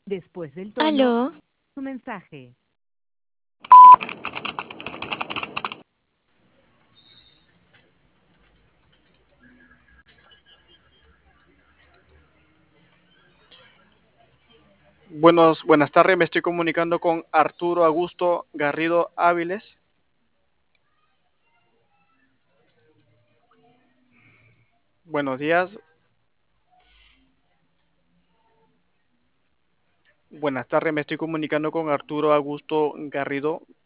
Después del tono, Aló, su mensaje. Buenas tardes, me estoy comunicando con Arturo Augusto Garrido Áviles. Buenos días, buenas tardes, me estoy comunicando con Arturo Augusto Garrido